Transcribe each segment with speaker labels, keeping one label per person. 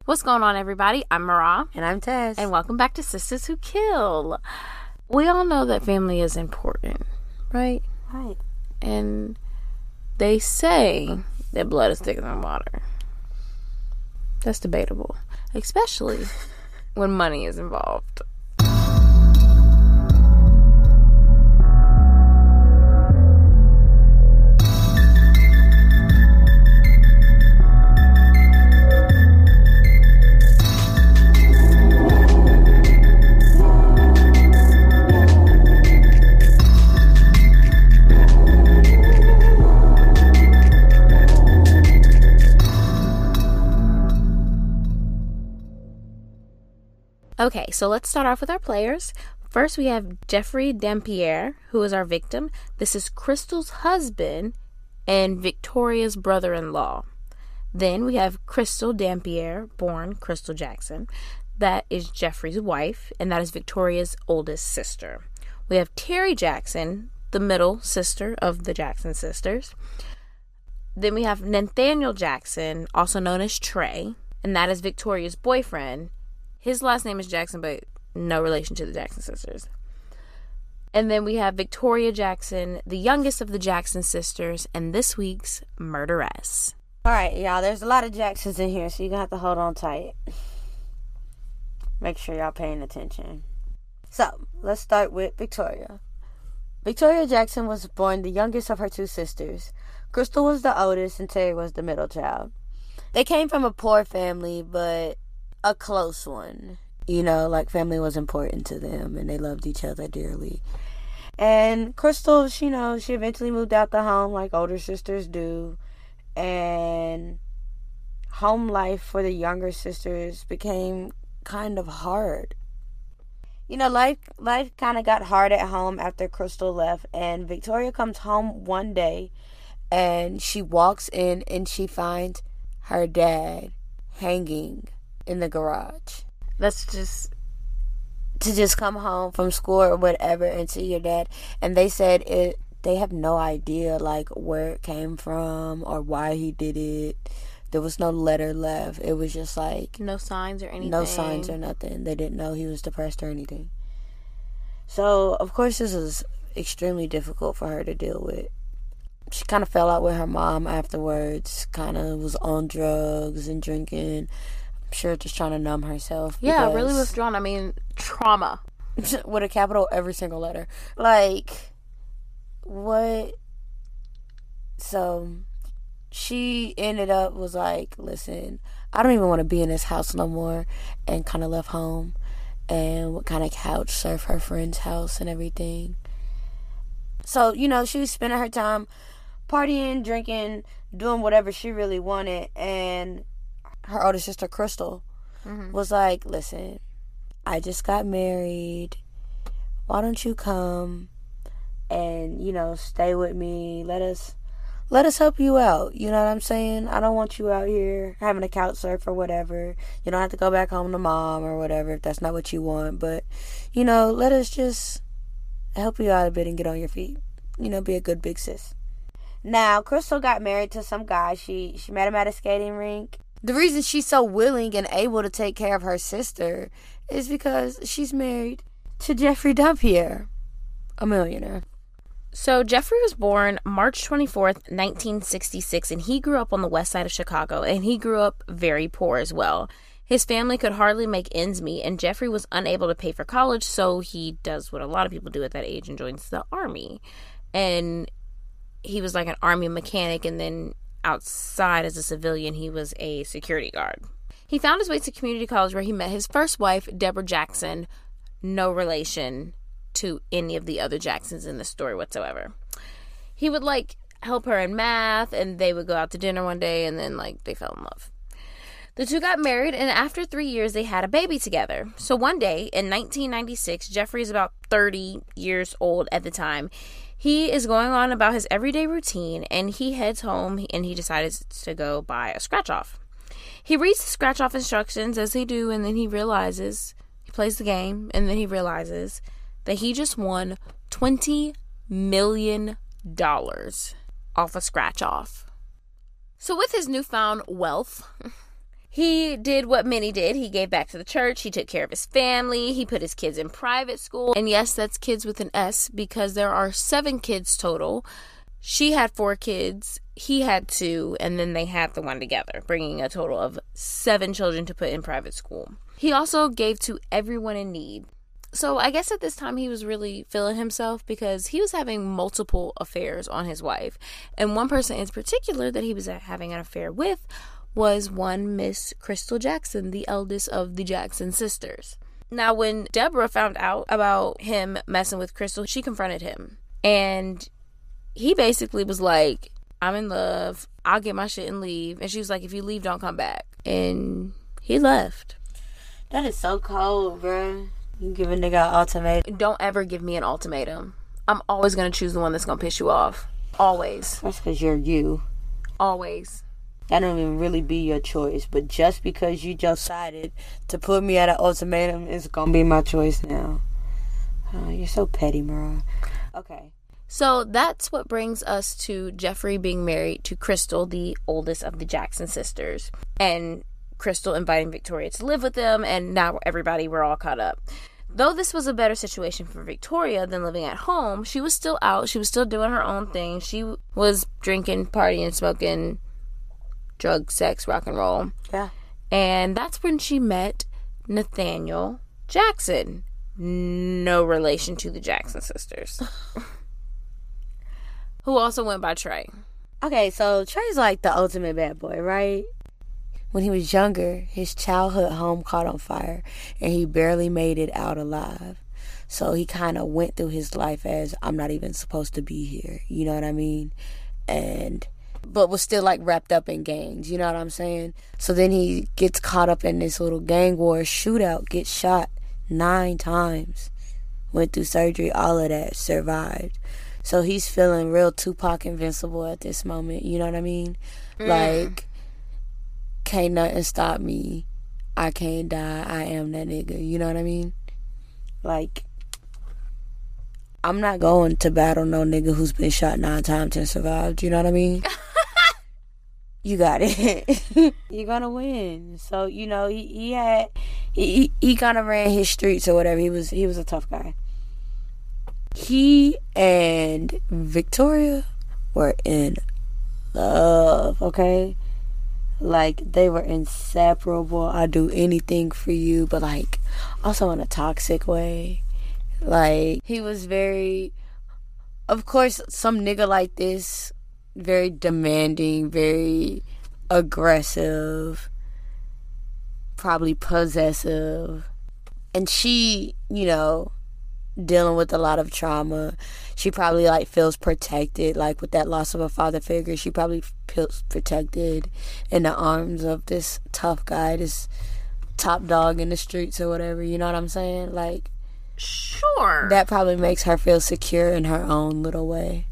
Speaker 1: What's going on, everybody? I'm Mara.
Speaker 2: And I'm Tess.
Speaker 1: And welcome back to Sisters Who Kill. We all know that family is important, right?
Speaker 2: Right.
Speaker 1: And they say that blood is thicker than water. That's debatable, especially when money is involved. Okay, so let's start off with our players. First, we have Jeffrey Dampierre, who is our victim. This is Crystal's husband and Victoria's brother-in-law. Then we have Crystal Dampierre, born Crystal Jackson. That is Jeffrey's wife, and that is Victoria's oldest sister. We have Terry Jackson, the middle sister of the Jackson sisters. Then we have Nathaniel Jackson, also known as Trey, and that is Victoria's boyfriend. His last name is Jackson, but no relation to the Jackson sisters. And then we have Victoria Jackson, the youngest of the Jackson sisters, and this week's murderess.
Speaker 2: All right, y'all, there's a lot of Jacksons in here, so you're going to have to hold on tight. Make sure y'all paying attention. So, let's start with Victoria. Victoria Jackson was born the youngest of her two sisters. Crystal was the oldest, and Terry was the middle child. They came from a poor family, but a close one. You know, like family was important to them and they loved each other dearly. And Crystal, she eventually moved out the home like older sisters do. And home life for the younger sisters became kind of hard. You know, life kind of got hard at home after Crystal left. And Victoria comes home one day and she walks in and she finds her dad hanging in the garage. That's just come home from school or whatever and see your dad. And they said they have no idea like where it came from or why he did it. There was no letter left. It was just like
Speaker 1: no signs or anything.
Speaker 2: No signs or nothing. They didn't know he was depressed or anything. So of course this was extremely difficult for her to deal with. She kind of fell out with her mom afterwards. Kind of was on drugs and drinking. Sure, just trying to numb herself.
Speaker 1: Yeah, really withdrawn. I mean, trauma.
Speaker 2: With a capital every single letter. Like, what? So, she ended up was like, listen, I don't even want to be in this house no more. And kind of left home. And would kind of couch surf her friend's house and everything. So, she was spending her time partying, drinking, doing whatever she really wanted. And her older sister, Crystal, was like, listen, I just got married. Why don't you come and, stay with me? Let us help you out. You know what I'm saying? I don't want you out here having a couch surf or whatever. You don't have to go back home to mom or whatever if that's not what you want. But, let us just help you out a bit and get on your feet. Be a good big sis. Now, Crystal got married to some guy. She met him at a skating rink. The reason she's so willing and able to take care of her sister is because she's married to Jeffrey Dampierre, a millionaire.
Speaker 1: So Jeffrey was born March 24th, 1966, and he grew up on the west side of Chicago, and he grew up very poor as well. His family could hardly make ends meet, and Jeffrey was unable to pay for college, so he does what a lot of people do at that age and joins the army. And he was like an army mechanic, and then outside as a civilian, he was a security guard. He found his way to community college where he met his first wife, Deborah Jackson, no relation to any of the other Jacksons in the story whatsoever. He would help her in math, and they would go out to dinner one day, and then they fell in love. The two got married, and after 3 years, they had a baby together. So one day in 1996, Jeffrey is about 30 years old at the time. He is going on about his everyday routine, and he heads home, and he decides to go buy a scratch-off. He reads the scratch-off instructions, as they do, and then he plays the game, and then he realizes that he just won $20 million off a scratch-off. So with his newfound wealth, He did what many did. He gave back to the church. He took care of his family. He put his kids in private school. And yes, that's kids with an S, because there are 7 kids total. She had 4 kids. He had 2. And then they had the one together, bringing a total of 7 children to put in private school. He also gave to everyone in need. So I guess at this time he was really feeling himself, because he was having multiple affairs on his wife. And one person in particular that he was having an affair with was one Miss Crystal Jackson, the eldest of the Jackson sisters. Now, when Deborah found out about him messing with Crystal, she confronted him. And he basically was like, I'm in love. I'll get my shit and leave. And she was like, if you leave, don't come back. And he left.
Speaker 2: That is so cold, bruh. You give a nigga an ultimatum.
Speaker 1: Don't ever give me an ultimatum. I'm always going to choose the one that's going to piss you off. Always.
Speaker 2: That's because you're you.
Speaker 1: Always.
Speaker 2: That don't even really be your choice. But just because you just decided to put me at an ultimatum, it's going to be my choice now. Oh, you're so petty, Mariah. Okay.
Speaker 1: So that's what brings us to Jeffrey being married to Crystal, the oldest of the Jackson sisters. And Crystal inviting Victoria to live with them. And now we're all caught up. Though this was a better situation for Victoria than living at home, she was still out. She was still doing her own thing. She was drinking, partying, smoking, drug, sex, rock and roll.
Speaker 2: Yeah.
Speaker 1: And that's when she met Nathaniel Jackson. No relation to the Jackson sisters. Who also went by Trey.
Speaker 2: Okay, so Trey's like the ultimate bad boy, right? When he was younger, his childhood home caught on fire and he barely made it out alive. So he kind of went through his life as, I'm not even supposed to be here. You know what I mean? But was still like wrapped up in gangs. You know what I'm saying? So then he gets caught up in this little gang war shootout, gets shot 9 times. Went through surgery, all of that, survived. So he's feeling real Tupac invincible at this moment. You know what I mean? Like, can't nothing stop me. I can't die. I am that nigga. You know what I mean? Like, I'm not going to battle no nigga who's been shot 9 times and survived. You know what I mean? You got it. You're gonna win. So, you know, he kind of ran his streets or whatever. He was a tough guy. He and Victoria were in love, okay? Like, they were inseparable. I'd do anything for you, but, like, also in a toxic way. Like, he was very, of course, some nigga like this, very demanding, very aggressive, probably possessive. And she, you know, dealing with a lot of trauma. She probably like feels protected, like with that loss of a father figure. She probably feels protected in the arms of this tough guy, this top dog in the streets or whatever. You know what I'm saying? Like,
Speaker 1: sure,
Speaker 2: that probably makes her feel secure in her own little way.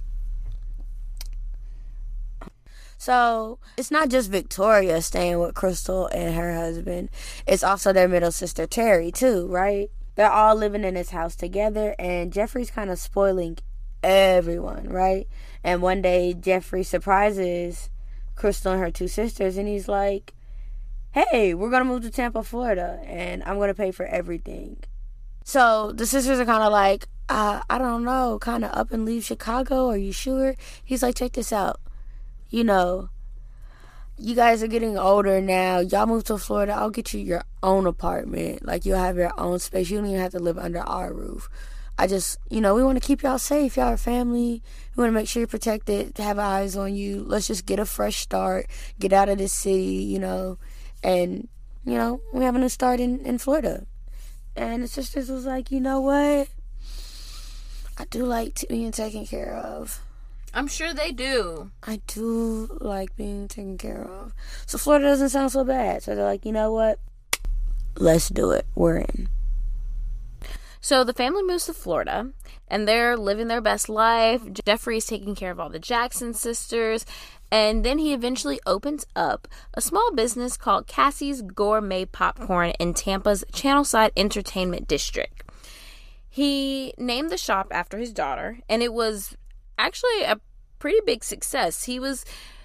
Speaker 2: So it's not just Victoria staying with Crystal and her husband. It's also their middle sister Terry too, right? They're all living in this house together, and Jeffrey's kind of spoiling everyone, right? And one day, Jeffrey surprises Crystal and her 2 sisters, and he's like, hey, we're going to move to Tampa, Florida, and I'm going to pay for everything. So the sisters are kind of like, I don't know, kind of up and leave Chicago. Are you sure? He's like, check this out. You know, you guys are getting older now. Y'all move to Florida. I'll get you your own apartment. Like, you'll have your own space. You don't even have to live under our roof. I just, you know, we want to keep y'all safe. Y'all are family. We want to make sure you're protected, have eyes on you. Let's just get a fresh start. Get out of this city, you know. And, you know, we have a new start in Florida. And the sisters was like, you know what? I do like being taken care of.
Speaker 1: I'm sure they do.
Speaker 2: I do like being taken care of. So Florida doesn't sound so bad. So they're like, you know what? Let's do it. We're in.
Speaker 1: So the family moves to Florida, and they're living their best life. Jeffrey's taking care of all the Jackson sisters. And then he eventually opens up a small business called Cassie's Gourmet Popcorn in Tampa's Channelside Entertainment District. He named the shop after his daughter, and it was actually a pretty big success. He was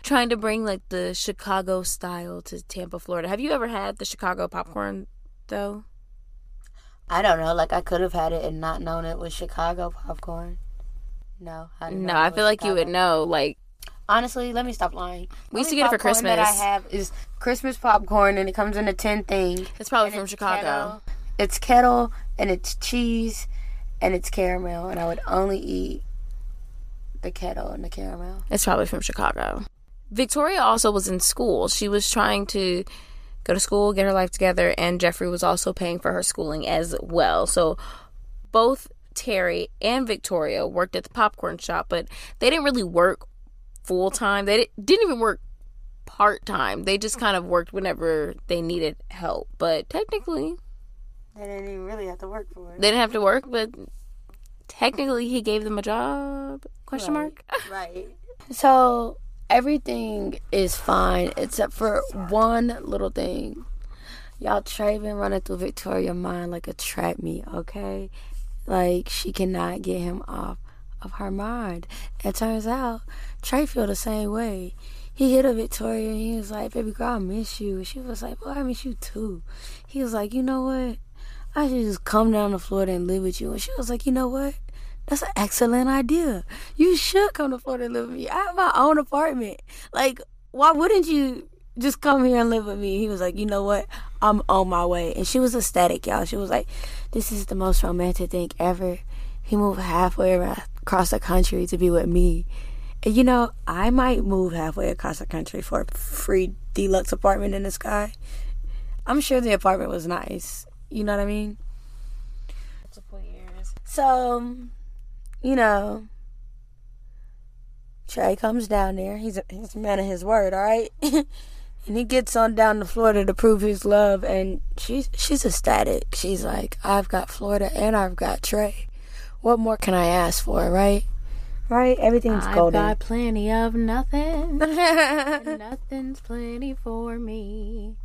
Speaker 1: trying to bring like the Chicago style to Tampa, Florida. Have you ever had the Chicago popcorn though?
Speaker 2: I don't know. Like, I could have had it and not known it was Chicago popcorn. No, I didn't know
Speaker 1: I feel like you would know. Like,
Speaker 2: honestly, let me stop lying.
Speaker 1: We used to get it for Christmas.
Speaker 2: That I have is Christmas popcorn, and it comes in a tin thing.
Speaker 1: It's probably from Chicago.
Speaker 2: It's kettle, and it's cheese, and it's caramel, and I would only eat the kettle and the caramel.
Speaker 1: It's probably from Chicago. Victoria also was in school. She was trying to go to school, get her life together, and Jeffrey was also paying for her schooling as well. So both Terry and Victoria worked at the popcorn shop, but they didn't really work full-time. They didn't even work part-time. They just kind of worked whenever they needed help. But technically,
Speaker 2: they didn't even really have to work for it.
Speaker 1: They didn't have to work, but technically he gave them a job? Question mark?
Speaker 2: Right. So everything is fine except for one little thing. Y'all, Trey been running through Victoria's mind like a trap meet, okay? Like, she cannot get him off of her mind. It turns out Trey feel the same way. He hit up Victoria and he was like, baby girl, I miss you. And she was like, well, I miss you too. He was like, you know what? I should just come down to Florida and live with you. And she was like, you know what? That's an excellent idea. You should come to Florida and live with me. I have my own apartment. Like, why wouldn't you just come here and live with me? He was like, you know what? I'm on my way. And she was ecstatic, y'all. She was like, this is the most romantic thing ever. He moved halfway across the country to be with me. And, you know, I might move halfway across the country for a free deluxe apartment in the sky. I'm sure the apartment was nice. You know what I mean?
Speaker 1: Multiple years.
Speaker 2: So, you know, Trey comes down there. He's a man of his word, all right? And he gets on down to Florida to prove his love. And she's ecstatic. She's like, I've got Florida and I've got Trey. What more can I ask for, right? Right? Everything's golden.
Speaker 1: I've got plenty of nothing. Nothing's plenty for me.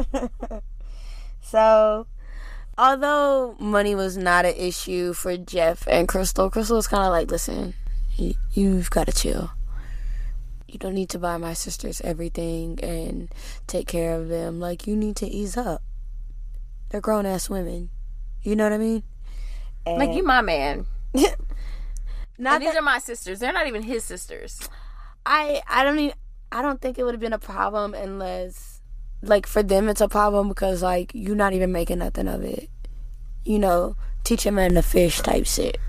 Speaker 2: So, although money was not an issue for Jeff and Crystal was kind of like, listen, you've got to chill. You don't need to buy my sisters everything and take care of them. Like, you need to ease up. They're grown-ass women. You know what I mean?
Speaker 1: And like, you my man. And these are my sisters. They're not even his sisters.
Speaker 2: I don't think it would have been a problem unless, like, for them it's a problem because, like, you're not even making nothing of it. You know, teach a man to fish type shit.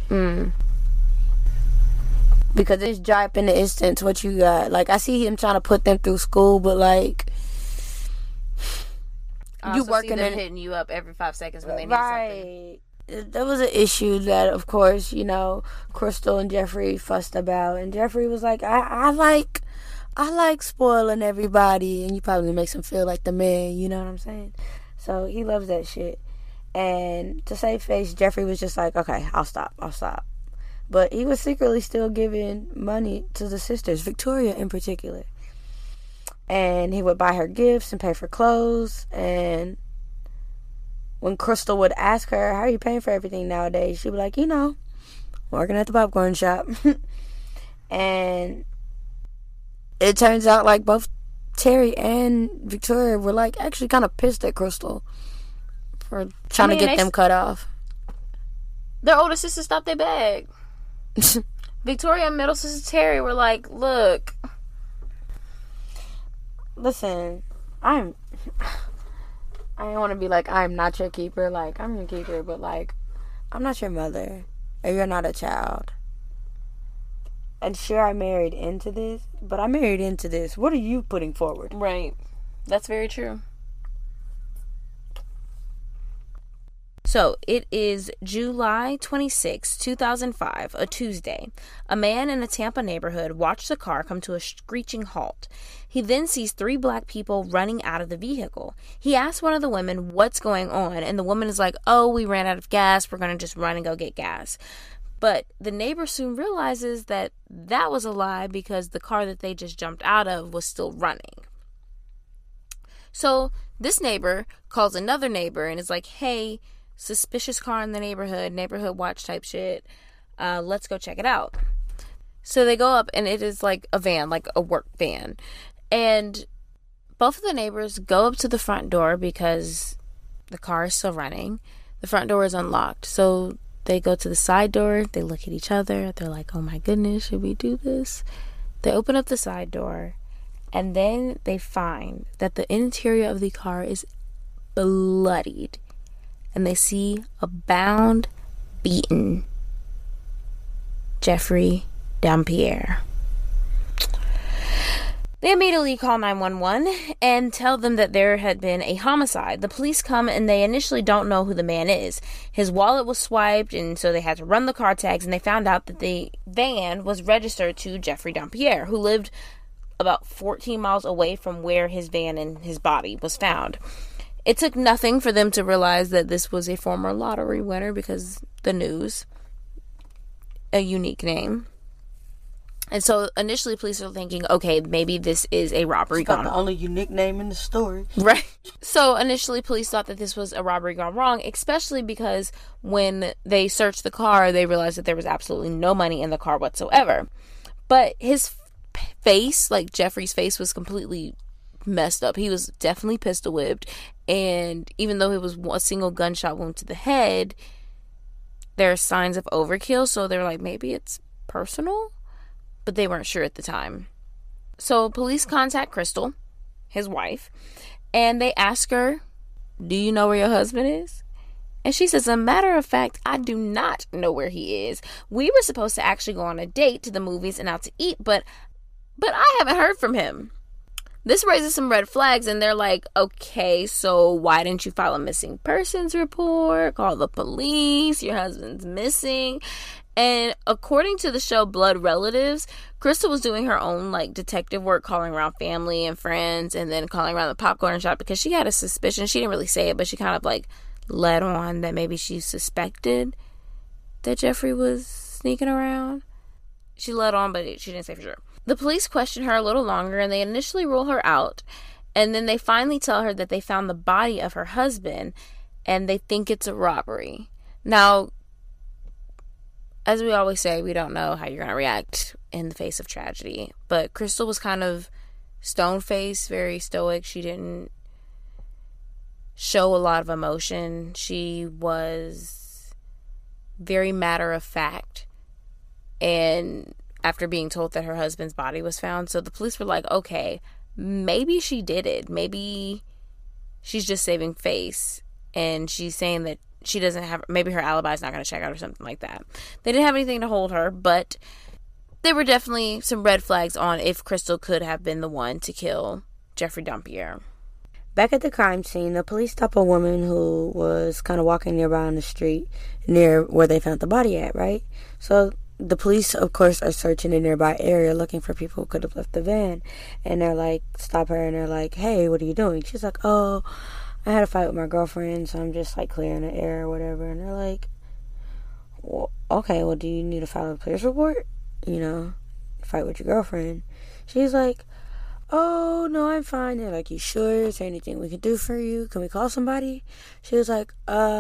Speaker 2: Because it's dry up in the instance what you got. Like, I see him trying to put them through school, but, like,
Speaker 1: you working and hitting you up every 5 seconds when they need something.
Speaker 2: There was an issue that, of course, you know, Crystal and Jeffrey fussed about, and Jeffrey was like, I like spoiling everybody, and you probably makes him feel like the man, you know what I'm saying? So he loves that shit. And to save face, Jeffrey was just like, okay, I'll stop. But he was secretly still giving money to the sisters, Victoria in particular. And he would buy her gifts and pay for clothes. And when Crystal would ask her, how are you paying for everything nowadays? She'd be like, you know, working at the popcorn shop. And it turns out like both Terry and Victoria were like actually kind of pissed at Crystal for trying to get them cut off.
Speaker 1: Their older sister stopped their bag. Victoria and middle sister Terry were like, look,
Speaker 2: listen, I don't want to be like, I'm not your keeper. Like, I'm your keeper, but like, I'm not your mother, and you're not a child. And sure, I married into this, but I married into this. What are you putting forward?
Speaker 1: Right. That's very true. So, it is July 26, 2005, a Tuesday. A man in a Tampa neighborhood watched a car come to a screeching halt. He then sees 3 black people running out of the vehicle. He asks one of the women what's going on, and the woman is like, oh, we ran out of gas. We're going to just run and go get gas. But the neighbor soon realizes that that was a lie because the car that they just jumped out of was still running. So, this neighbor calls another neighbor and is like, hey, suspicious car in the neighborhood watch type shit. Let's go check it out. So they go up, and it is like a van, like a work van. And both of the neighbors go up to the front door because the car is still running. The front door is unlocked. So they go to the side door. They look at each other. They're like, oh my goodness, should we do this? They open up the side door. And then they find that the interior of the car is bloodied. And they see a bound, beaten Jeffrey Dampierre. They immediately call 911 and tell them that there had been a homicide. The police come, and they initially don't know who the man is. His wallet was swiped, and so they had to run the car tags, and they found out that the van was registered to Jeffrey Dampierre, who lived about 14 miles away from where his van and his body was found. It took nothing for them to realize that this was a former lottery winner, because the news, a unique name. And so initially police are thinking, okay, maybe this is a robbery gone wrong.
Speaker 2: The only unique name in the story.
Speaker 1: Right. So initially police thought that this was a robbery gone wrong, especially because when they searched the car, they realized that there was absolutely no money in the car whatsoever. But his face, like Jeffrey's face, was completely messed up. He was definitely pistol whipped. And even though it was a single gunshot wound to the head, there are signs of overkill. So they were like, maybe it's personal? But they weren't sure at the time. So police contact Crystal, his wife, and they ask her, do you know where your husband is? And she says, as a matter of fact, I do not know where he is. We were supposed to actually go on a date to the movies and out to eat, but I haven't heard from him. This raises some red flags, and they're like, okay, so why didn't you file a missing persons report? Call the police. Your husband's missing. And according to the show Blood Relatives, Crystal was doing her own like detective work, calling around family and friends, and then calling around the popcorn shop because she had a suspicion. She didn't really say it, but she kind of like led on that maybe she suspected that Jeffrey was sneaking around. She led on, but she didn't say for sure. The police question her a little longer, and they initially rule her out. And then they finally tell her that they found the body of her husband, and they think it's a robbery. Now, as we always say, we don't know how you're going to react in the face of tragedy. But Crystal was kind of stone-faced, very stoic. She didn't show a lot of emotion. She was very matter-of-fact. And after being told that her husband's body was found, so the police were like, okay, maybe she did it. Maybe she's just saving face. And she's saying that she doesn't have, maybe her alibi's not going to check out or something like that. They didn't have anything to hold her, but there were definitely some red flags on if Crystal could have been the one to kill Jeffrey Dampierre.
Speaker 2: Back at the crime scene, the police stop a woman who was kind of walking nearby on the street near where they found the body at, right? So the police, of course, are searching the nearby area looking for people who could have left the van. And they're like, stop her, and they're like, hey, what are you doing? She's like, oh, I had a fight with my girlfriend, so I'm just like clearing the air or whatever. And they're like, well, okay, well, do you need to file a police report? You know, fight with your girlfriend. She's like, oh, no, I'm fine. They're like, you sure? Is there anything we can do for you? Can we call somebody? She was like,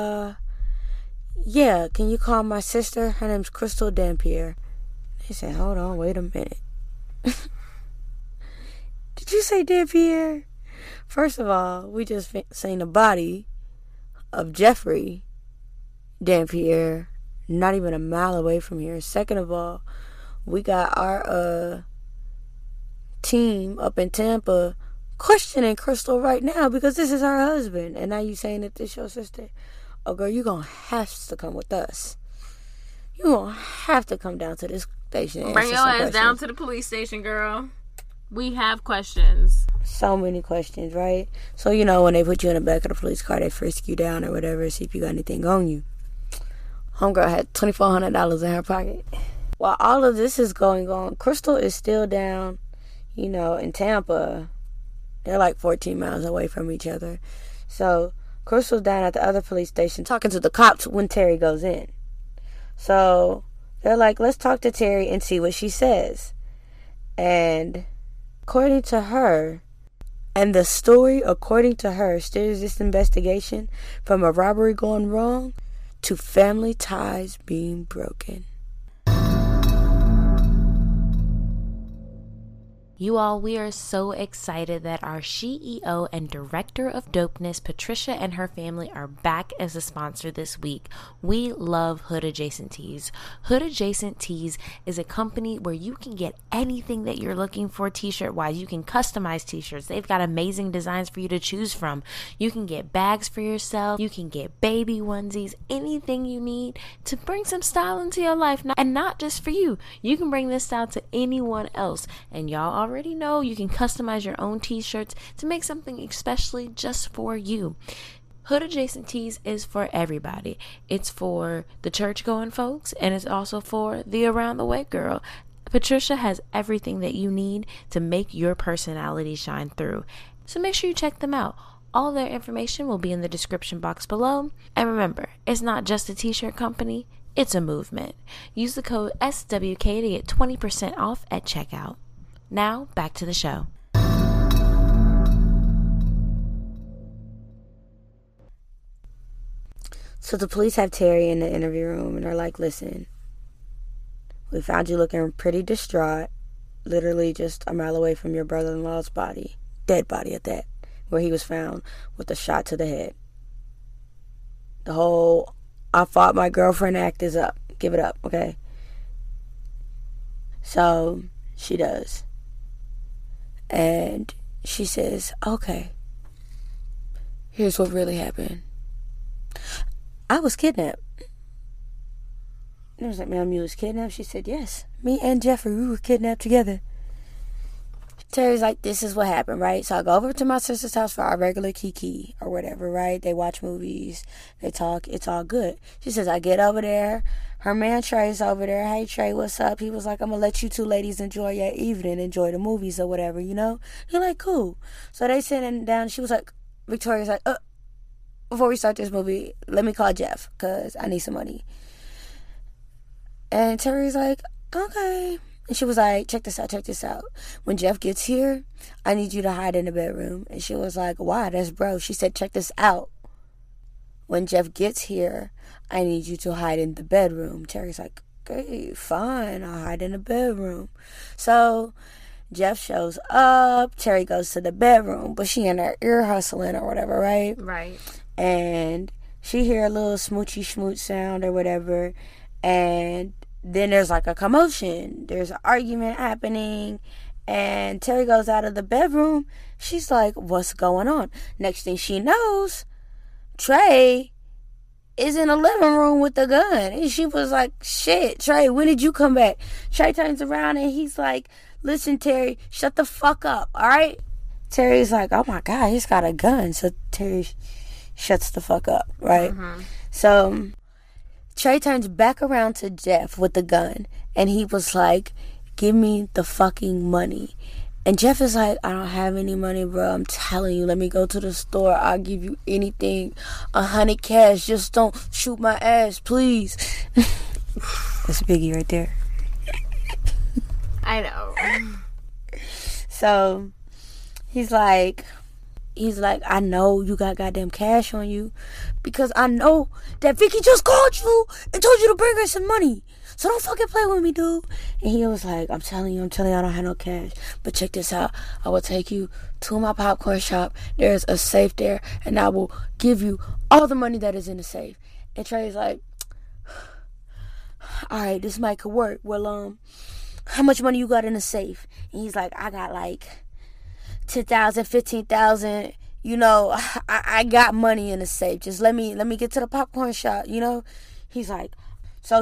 Speaker 2: yeah, can you call my sister? Her name's Crystal Dampierre. They said, hold on, wait a minute. Did you say Dampierre? First of all, we just seen the body of Jeffrey Dampierre not even a mile away from here. Second of all, we got our team up in Tampa questioning Crystal right now because this is her husband. And now you saying that this your sister? Oh, girl, you gonna have to come with us. You gonna have to come down to this station and
Speaker 1: bring your ass down to the police station, girl. We have questions.
Speaker 2: So many questions, right? So, you know, when they put you in the back of the police car, they frisk you down or whatever, see if you got anything on you. Homegirl had $2,400 in her pocket. While all of this is going on, Crystal is still down, you know, in Tampa. They're like 14 miles away from each other. So Crystal's down at the other police station talking to the cops when Terry goes in. So they're like, let's talk to Terry and see what she says. And according to her, and the story, according to her, steers this investigation from a robbery gone wrong to family ties being broken.
Speaker 1: You all, we are so excited that our CEO and Director of Dopeness, Patricia, and her family are back as a sponsor this week. We love Hood Adjacent Tees. Hood Adjacent Tees is a company where you can get anything that you're looking for t-shirt wise. You can customize t-shirts. They've got amazing designs for you to choose from. You can get bags for yourself. You can get baby onesies, anything you need to bring some style into your life. And not just for you. You can bring this style to anyone else. And y'all already know you can customize your own t-shirts to make something especially just for you. Hood Adjacent Tees is for everybody. It's for the church-going folks, and it's also for the around-the-way girl. Patricia has everything that you need to make your personality shine through. So make sure you check them out. All their information will be in the description box below. And remember, it's not just a t-shirt company, it's a movement. Use the code SWK to get 20% off at checkout. Now, back to the show.
Speaker 2: So the police have Terry in the interview room and they're like, listen, we found you looking pretty distraught, literally just a mile away from your brother-in-law's body, dead body at that, where he was found with a shot to the head. The whole, I fought my girlfriend act is up. Give it up, okay? So she does. And she says, okay, here's what really happened. I was kidnapped. And I was like, ma'am, you was kidnapped? She said, yes. Me and Jeffrey, we were kidnapped together. Terry's like, this is what happened, right? So I go over to my sister's house for our regular kiki or whatever, right? They watch movies. They talk. It's all good. She says, I get over there. Her man Trey's over there. Hey, Trey, what's up? He was like, I'm going to let you two ladies enjoy your evening, enjoy the movies or whatever, you know? He like, cool. So they sitting down. She was like, Victoria's like, before we start this movie, let me call Jeff because I need some money. And Terry's like, okay. And she was like, check this out. When Jeff gets here, I need you to hide in the bedroom. And she was like, why? That's bro. She said, check this out. When Jeff gets here, I need you to hide in the bedroom. Terry's like, okay, fine. I'll hide in the bedroom. So Jeff shows up. Terry goes to the bedroom, but she in her ear hustling or whatever, right?
Speaker 1: Right.
Speaker 2: And she hear a little smoochy schmooch sound or whatever. And then there's like a commotion. There's an argument happening. And Terry goes out of the bedroom. She's like, what's going on? Next thing she knows, Trey is in the living room with the gun. And she was like, shit, Trey, when did you come back? Trey turns around and he's like, listen, Terry, shut the fuck up, all right? Terry's like, oh my God, he's got a gun. So Terry shuts the fuck up, right? Mm-hmm. So Trey turns back around to Jeff with the gun. And he was like, give me the fucking money. And Jeff is like, I don't have any money, bro. I'm telling you, let me go to the store. I'll give you anything. 100 cash. Just don't shoot my ass, please. That's Biggie right there.
Speaker 1: I know.
Speaker 2: So he's like, I know you got goddamn cash on you because I know that Vicky just called you and told you to bring her some money. So don't fucking play with me, dude. And he was like, I'm telling you, I don't have no cash. But check this out. I will take you to my popcorn shop. There's a safe there, and I will give you all the money that is in the safe. And Trey's like, all right, this might could work. Well, how much money you got in the safe? And he's like, I got like 10,000, 15,000. You know, I got money in the safe. Just let me get to the popcorn shop. You know, he's like, all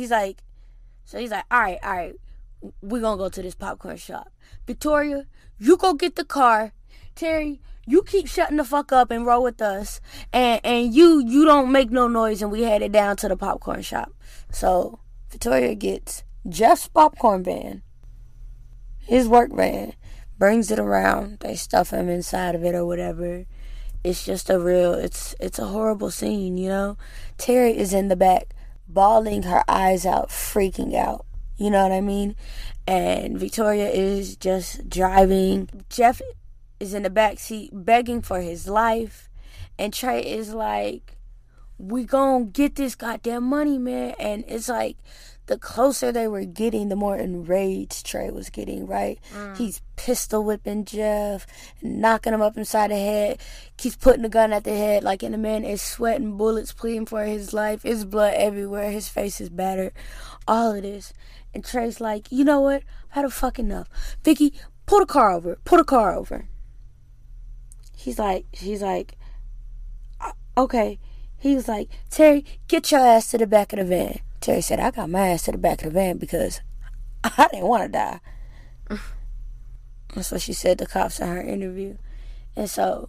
Speaker 2: right. We're gonna go to this popcorn shop. Victoria, you go get the car. Terry, you keep shutting the fuck up and roll with us. And you don't make no noise, and we headed down to the popcorn shop. So Victoria gets Jeff's popcorn van, his work van, brings it around. They stuff him inside of it or whatever. It's just it's a horrible scene, you know. Terry is in the back, bawling her eyes out, freaking out. You know what I mean? And Victoria is just driving. Jeff is in the back seat begging for his life. And Trey is like, we gonna get this goddamn money, man. And it's like, the closer they were getting, the more enraged Trey was getting, right? He's pistol whipping Jeff, knocking him up inside the head, keeps putting the gun at the head, like, and the man is sweating bullets, pleading for his life. His blood everywhere. His face is battered. All of this. And Trey's like, you know what? I've had a fucking enough. Vicky, pull the car over. Pull the car over. She's like, okay. He was like, Terry, get your ass to the back of the van. Terry said, I got my ass to the back of the van because I didn't want to die. That's what she said to cops in her interview. And so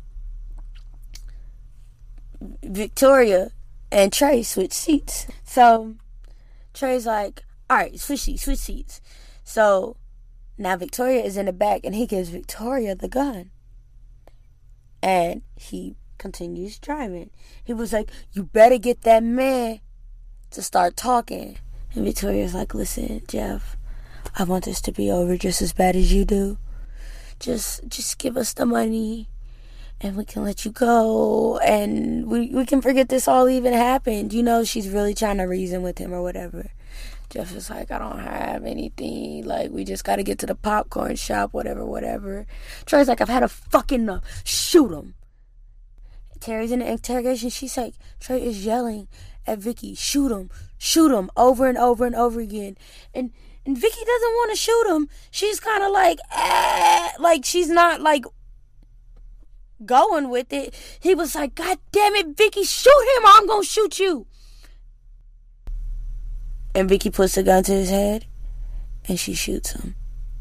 Speaker 2: Victoria and Trey switched seats. So Trey's like, all right, switch seats. So now Victoria is in the back, and he gives Victoria the gun. And he continues driving. He was like, you better get that man to start talking. And Victoria's like, listen, Jeff, I want this to be over just as bad as you do. Just give us the money and we can let you go, and we can forget this all even happened. You know, she's really trying to reason with him or whatever. Jeff is like, I don't have anything. Like, we just got to get to the popcorn shop, whatever. Trey's like, I've had a fucking enough. Shoot him. Terry's in the interrogation. She's like, Trey is yelling at Vicky, shoot him, over and over again. And Vicky doesn't want to shoot him. She's kind of like, like she's not like going with it. He was like, God damn it, Vicky, shoot him or I'm going to shoot you. And Vicky puts the gun to his head and she shoots him.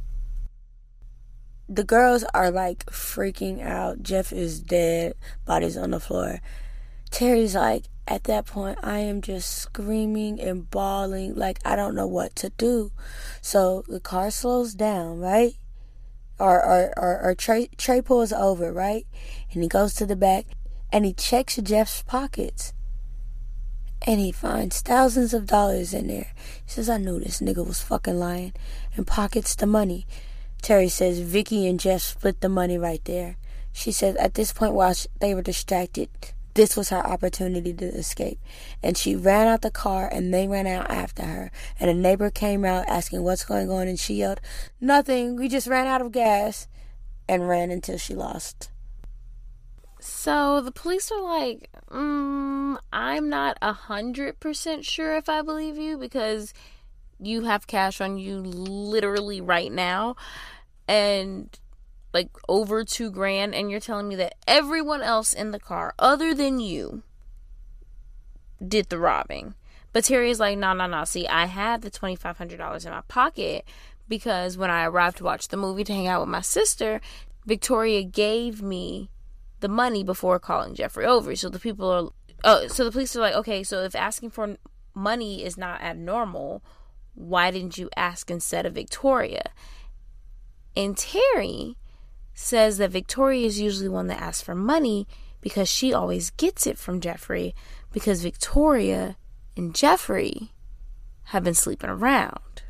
Speaker 2: The girls are like freaking out. Jeff is dead, body's on the floor. Terry's like, at that point, I am just screaming and bawling like I don't know what to do. So the car slows down, right? Or Trey pulls over, right? And he goes to the back and he checks Jeff's pockets. And he finds thousands of dollars in there. He says, I knew this nigga was fucking lying. And pockets the money. Terry says Vicky and Jeff split the money right there. She says at this point, while they were distracted, this was her opportunity to escape. And she ran out the car and they ran out after her. And a neighbor came out asking what's going on. And she yelled, nothing, we just ran out of gas. And ran until she lost.
Speaker 1: So the police are like, I'm not 100% sure if I believe you because you have cash on you literally right now. And like over $2,000, and you're telling me that everyone else in the car other than you did the robbing. But Terry's like, no. See, I had the $2,500 in my pocket because when I arrived to watch the movie to hang out with my sister, Victoria gave me the money before calling Jeffrey over. So the police are like, okay, so if asking for money is not abnormal, why didn't you ask instead of Victoria? And Terry says that Victoria is usually one that asks for money because she always gets it from Jeffrey because Victoria and Jeffrey have been sleeping around.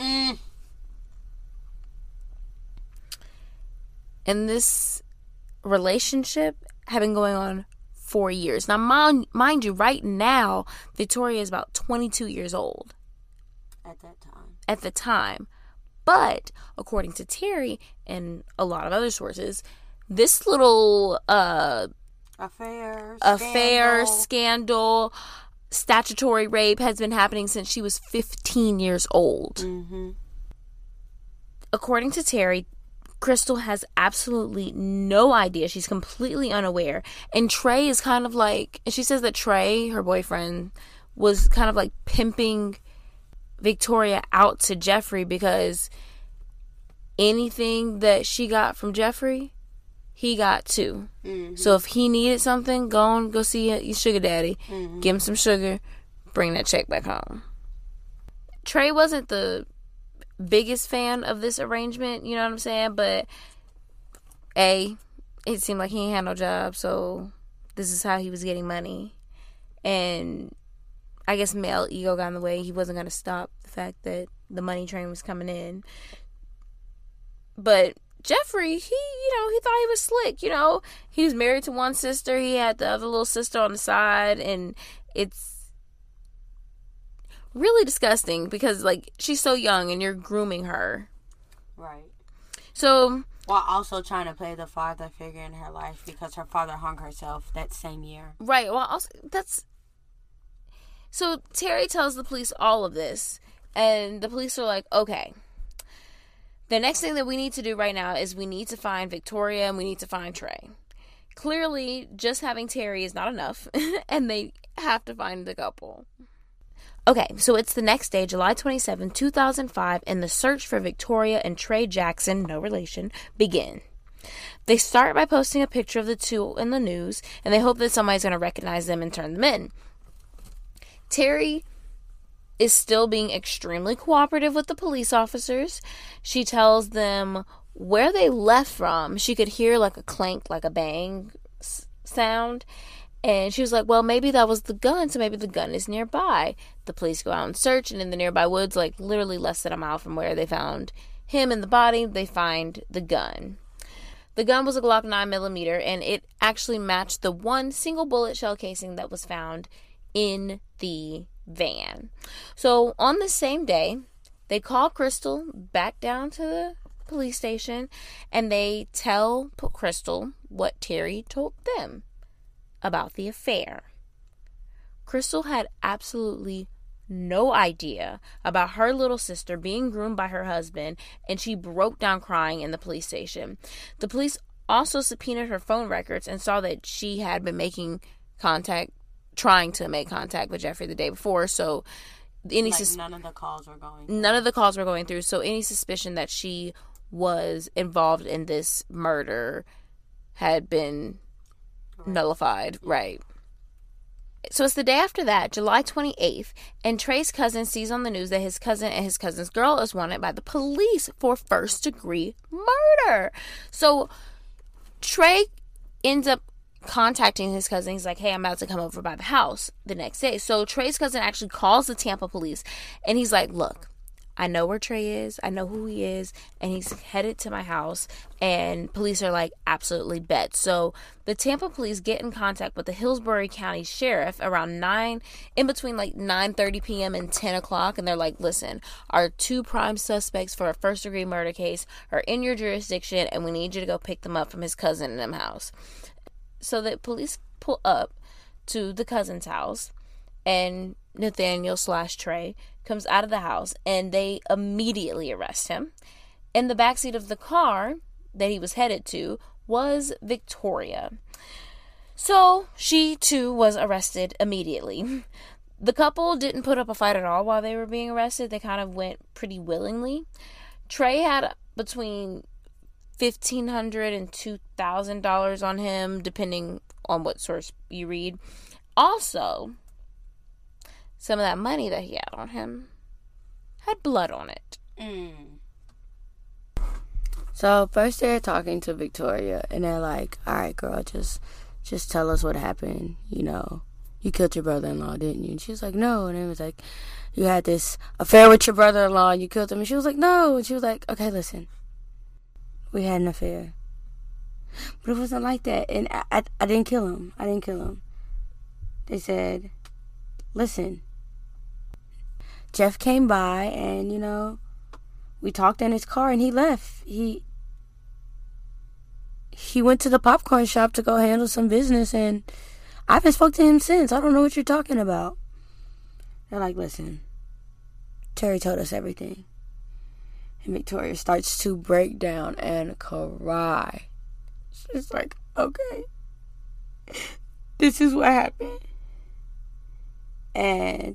Speaker 1: And this relationship had been going on 4 years. Now, mind you, right now, Victoria is about 22 years old. At the time. But, according to Terry and a lot of other sources, this little affair, scandal, statutory rape has been happening since she was 15 years old. Mm-hmm. According to Terry, Crystal has absolutely no idea. She's completely unaware. And Trey is kind of like, and she says that Trey, her boyfriend, was kind of like pimping Victoria out to Jeffrey because anything that she got from Jeffrey, he got too. Mm-hmm. So if he needed something, go see your sugar daddy. Mm-hmm. Give him some sugar. Bring that check back home. Trey wasn't the biggest fan of this arrangement, you know what I'm saying? But it seemed like he ain't had no job, so this is how he was getting money. And I guess male ego got in the way. He wasn't going to stop the fact that the money train was coming in. But Jeffrey, he thought he was slick, He was married to one sister. He had the other little sister on the side. And it's really disgusting because, like, she's so young and you're grooming her.
Speaker 2: Right.
Speaker 1: So...
Speaker 2: while also trying to play the father figure in her life because her father hung herself that same year.
Speaker 1: Right. Well, also, that's... So, Terry tells the police all of this, and the police are like, okay, the next thing that we need to do right now is we need to find Victoria and we need to find Trey. Clearly, just having Terry is not enough, and they have to find the couple. Okay, so it's the next day, July 27, 2005, and the search for Victoria and Trey Jackson, no relation, begin. They start by posting a picture of the two in the news, and they hope that somebody's going to recognize them and turn them in. Terry is still being extremely cooperative with the police officers. She tells them where they left from. She could hear like a clank, like a bang sound. And she was like, well, maybe that was the gun, so maybe the gun is nearby. The police go out and search, and in the nearby woods, like literally less than a mile from where they found him in the body, they find the gun. The gun was a Glock 9mm, and it actually matched the one single bullet shell casing that was found in the van. So on the same day, they call Crystal back down to the police station, and they tell Crystal what Terry told them about the affair. Crystal had absolutely no idea about her little sister being groomed by her husband, and she broke down crying in the police station. The police also subpoenaed her phone records and saw that she had been trying to make contact with Jeffrey the day before, so
Speaker 2: none of the calls were going through.
Speaker 1: So any suspicion that she was involved in this murder had been nullified. Right. So it's the day after that, July 28th, and Trey's cousin sees on the news that his cousin and his cousin's girl is wanted by the police for first-degree murder. So Trey ends up contacting his cousin. He's like, hey, I'm about to come over by the house the next day. So Trey's cousin actually calls the Tampa police, and he's like, look, I know where Trey is. I know who he is. And he's headed to my house. And police are like, absolutely bet. So the Tampa police get in contact with the Hillsborough County Sheriff around in between like 9:30 p.m. and 10 o'clock. And they're like, listen, our two prime suspects for a first-degree murder case are in your jurisdiction, and we need you to go pick them up from his cousin in them house. So the police pull up to the cousin's house, and Nathaniel/Trey comes out of the house, and they immediately arrest him. In the backseat of the car that he was headed to was Victoria. So she too was arrested immediately. The couple didn't put up a fight at all while they were being arrested. They kind of went pretty willingly. Trey had between $1,500 and $2,000 on him, depending on what source you read. Also, some of that money that he had on him had blood on it.
Speaker 2: So first they're talking to Victoria, and they're like, all right, girl, just tell us what happened. You know, you killed your brother-in-law, didn't you? And she was like, no. And it was like, you had this affair with your brother-in-law and you killed him. And she was like, no. And she was like, okay, listen, we had an affair, but it wasn't like that. And I didn't kill him. They said, listen, Jeff came by and, you know, we talked in his car and he left. He went to the popcorn shop to go handle some business, and I haven't spoke to him since. I don't know what you're talking about. They're like, listen, Terry told us everything. And Victoria starts to break down and cry. She's like, okay, this is what happened. And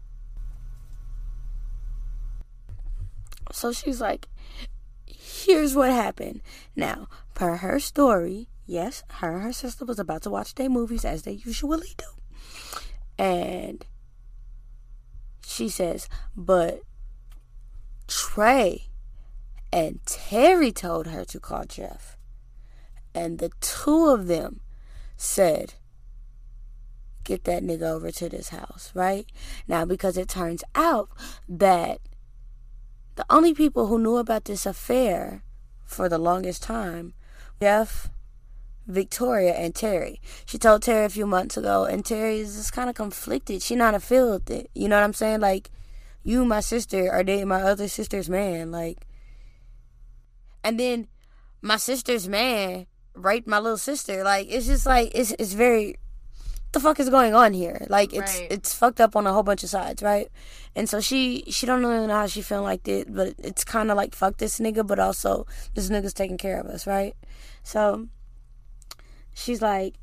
Speaker 2: so she's like, here's what happened. Now, per her story, yes, her and her sister was about to watch their movies as they usually do. And she says, but Trey and Terry told her to call Jeff. And the two of them said, get that nigga over to this house, right? Now, because it turns out that the only people who knew about this affair for the longest time, Jeff, Victoria and Terry. She told Terry a few months ago, and Terry is just kind of conflicted. She not a feel with it. You know what I'm saying? Like, you, my sister, are dating my other sister's man. Like, and then my sister's man raped my little sister. Like, it's just like, it's very, what the fuck is going on here? Like, it's fucked up on a whole bunch of sides, right? And so she don't really know how she feeling like it, but it's kind of like, fuck this nigga, but also this nigga's taking care of us, right? So she's like,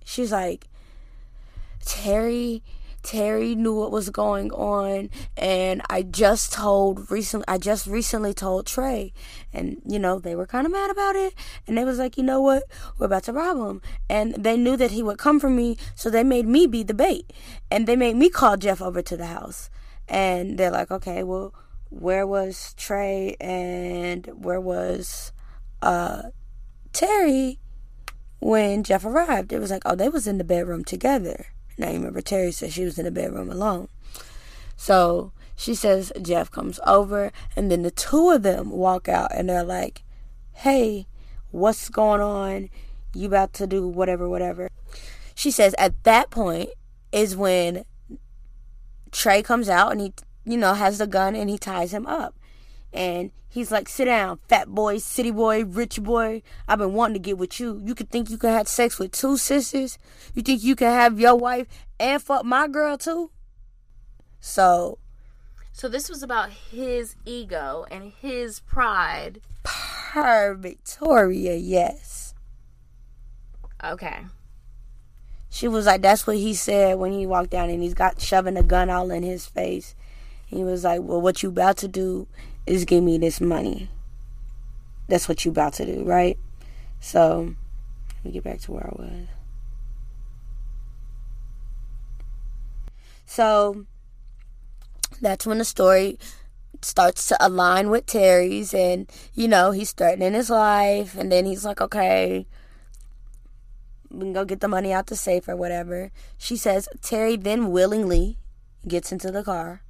Speaker 2: Terry knew what was going on, and I just recently told Trey, and you know, they were kind of mad about it, and they was like, you know what, we're about to rob him, and they knew that he would come for me, so they made me be the bait, and they made me call Jeff over to the house, and they're like, okay, well, where was Trey and where was Terry when Jeff arrived? It was like, oh, they was in the bedroom together. Now, you remember Terry said she was in the bedroom alone. So she says Jeff comes over, and then the two of them walk out, and they're like, hey, what's going on? You about to do whatever. She says at that point is when Trey comes out, and he, you know, has the gun, and he ties him up. And he's like, sit down, fat boy, city boy, rich boy. I've been wanting to get with you. You could think you can have sex with two sisters? You think you can have your wife and fuck my girl too? So
Speaker 1: this was about his ego and his pride.
Speaker 2: Per Victoria, yes.
Speaker 1: Okay.
Speaker 2: She was like, that's what he said when he walked down, and he's got shoving a gun all in his face. He was like, well, what you about to do is give me this money. That's what you about to do, right? So, let me get back to where I was. So, that's when the story starts to align with Terry's, and, you know, he's threatening his life, and then he's like, okay, we can go get the money out the safe or whatever. She says Terry then willingly gets into the car.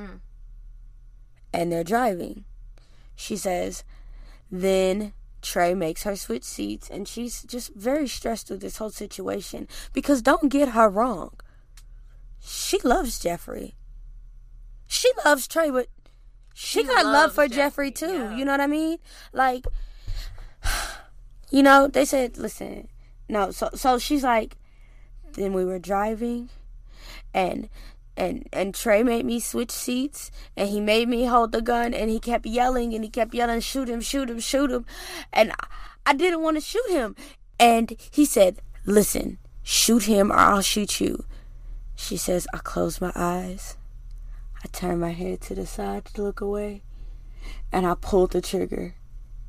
Speaker 2: And they're driving. She says, then Trey makes her switch seats, and she's just very stressed with this whole situation, because don't get her wrong, she loves Jeffrey. She loves Trey, but she got love for Jeffrey too. Yeah. You know what I mean? Like, you know, they said, listen, no. So she's like, then we were driving, and Trey made me switch seats, and he made me hold the gun, and he kept yelling, shoot him. And I didn't want to shoot him. And he said, listen, shoot him or I'll shoot you. She says, I closed my eyes. I turned my head to the side to look away, and I pulled the trigger.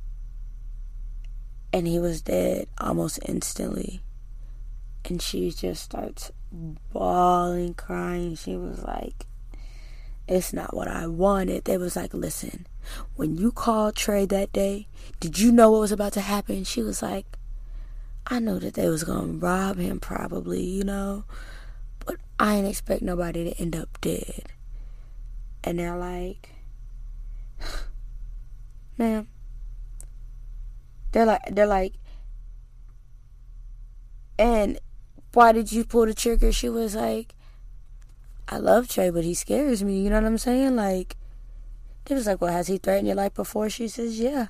Speaker 2: And he was dead almost instantly. And she just starts bawling, crying. She was like, it's not what I wanted. They was like, listen, when you called Trey that day, did you know what was about to happen? She was like, I know that they was going to rob him probably, you know, but I ain't expect nobody to end up dead. And they're like, ma'am, they're like, and why did you pull the trigger? She was like, I love Trey, but he scares me. You know what I'm saying? Like, they was like, well, has he threatened your life before? She says, yeah.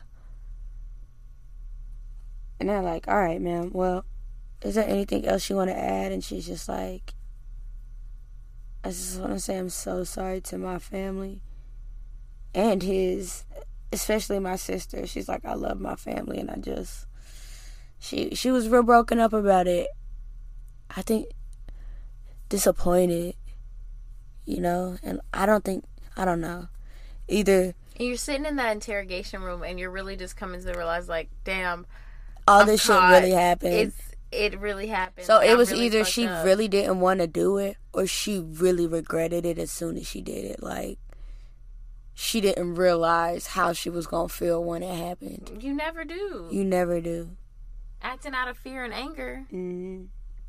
Speaker 2: And they're like, all right, ma'am, well, is there anything else you want to add? And she's just like, I just want to say I'm so sorry to my family and his, especially my sister. She's like, I love my family, and I just, she was real broken up about it. I think disappointed, you know, and I don't know. Either.
Speaker 1: And you're sitting in that interrogation room, and you're really just coming to realize, like, damn,
Speaker 2: all this shit really happened.
Speaker 1: It really happened.
Speaker 2: So it was really either she really didn't want to do it, or she really regretted it as soon as she did it. Like, she didn't realize how she was going to feel when it happened.
Speaker 1: You never do.
Speaker 2: You never do.
Speaker 1: Acting out of fear and anger.
Speaker 2: Mm-hmm.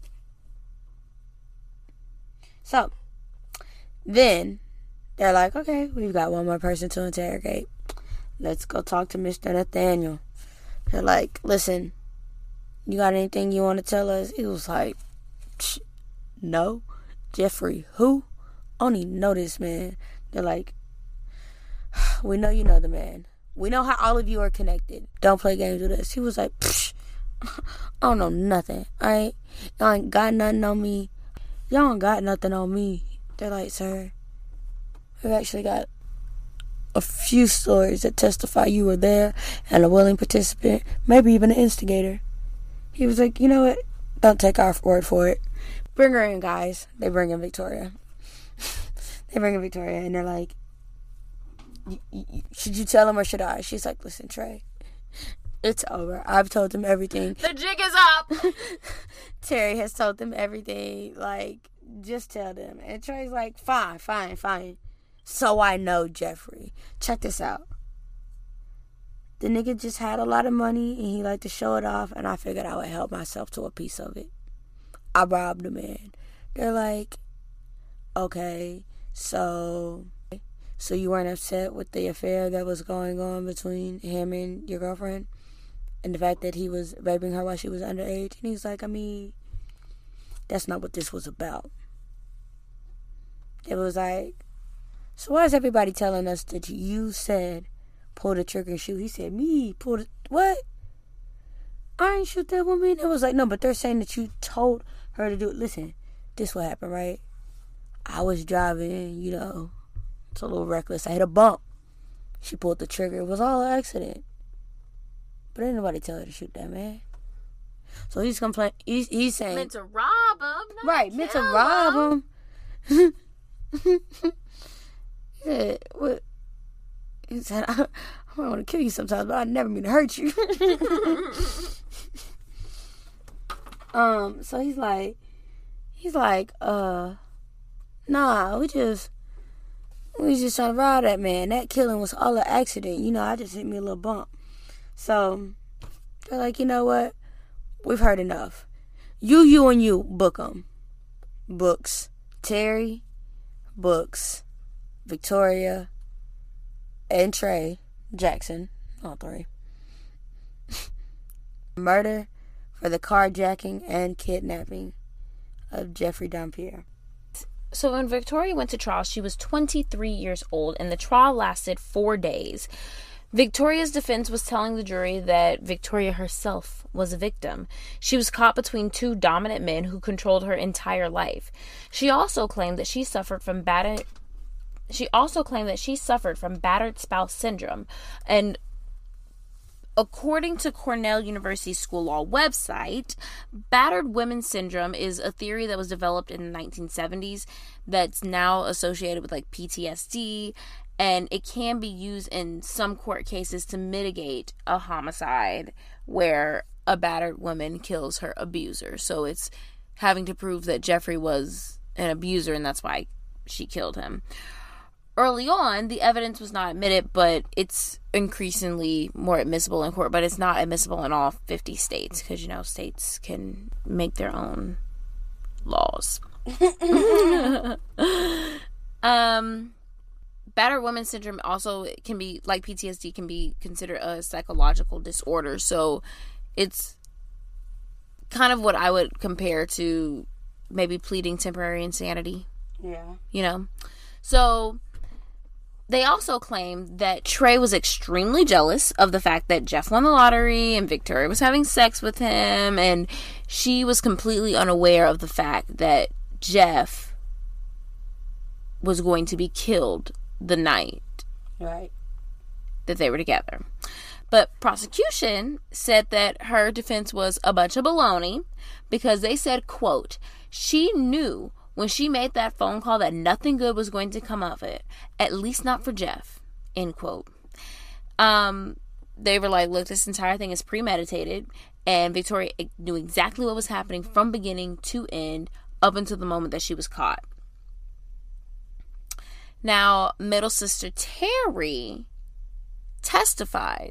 Speaker 2: So, then, they're like, okay, we've got one more person to interrogate. Let's go talk to Mr. Nathaniel. They're like, listen, you got anything you want to tell us? He was like, no. Jeffrey, who? I don't even know this man. They're like, we know you know the man. We know how all of you are connected. Don't play games with us. He was like, I don't know nothing. Alright? Y'all ain't got nothing on me. Y'all ain't got nothing on me. They're like, sir, we've actually got a few stories that testify you were there and a willing participant, maybe even an instigator. He was like, you know what? Don't take our word for it. Bring her in, guys. They bring in Victoria. They bring in Victoria, and they're like, should you tell him or should I? She's like, listen, Trey, it's over. I've told them everything.
Speaker 1: The jig is up.
Speaker 2: Terry has told them everything. Like, just tell them. And Trey's like, fine. So I know Jeffrey. Check this out. The nigga just had a lot of money and he liked to show it off, and I figured I would help myself to a piece of it. I robbed the man. They're like, okay, so you weren't upset with the affair that was going on between him and your girlfriend? And the fact that he was raping her while she was underage? And he's like, I mean, that's not what this was about. It was like, so why is everybody telling us that you said pull the trigger and shoot? He said, me, pull the, what? I ain't shoot that woman. It was like, no, but they're saying that you told her to do it. Listen, this what happened, right? I was driving, you know, it's a little reckless. I hit a bump. She pulled the trigger. It was all an accident. But ain't nobody tell her to shoot that man. So he's complaining. He's saying,
Speaker 1: meant to rob him.
Speaker 2: Right, meant to rob him. Yeah, what? He said, I might want to kill you sometimes, but I never mean to hurt you. So he's like, nah, we just trying to rob that man. That killing was all an accident. You know, I just hit me a little bump. So they're like, you know what? We've heard enough. You, book them. Books. Terry, books. Victoria, and Trey Jackson, all three. Murder for the carjacking and kidnapping of Jeffrey Dompierre.
Speaker 1: So when Victoria went to trial, she was 23 years old, and the trial lasted 4 days. Victoria's defense was telling the jury that Victoria herself was a victim. She was caught between two dominant men who controlled her entire life. She also claimed that she suffered from battered spouse syndrome. And according to Cornell University School Law website, battered women syndrome is a theory that was developed in the 1970s that's now associated with like PTSD, and it can be used in some court cases to mitigate a homicide where a battered woman kills her abuser. So it's having to prove that Jeffrey was an abuser and that's why she killed him. Early on, the evidence was not admitted, but it's increasingly more admissible in court. But it's not admissible in all 50 states because, you know, states can make their own laws. Battered woman syndrome also can be, like PTSD, can be considered a psychological disorder. So it's kind of what I would compare to maybe pleading temporary insanity.
Speaker 2: Yeah.
Speaker 1: You know? So they also claim that Trey was extremely jealous of the fact that Jeff won the lottery and Victoria was having sex with him, and she was completely unaware of the fact that Jeff was going to be killed the night
Speaker 2: right
Speaker 1: that they were together. But prosecution said that her defense was a bunch of baloney because they said, quote, she knew when she made that phone call that nothing good was going to come of it, at least not for Jeff, end quote. They were like, look, this entire thing is premeditated, and Victoria knew exactly what was happening from beginning to end up until the moment that she was caught. Now, middle sister Terry testified.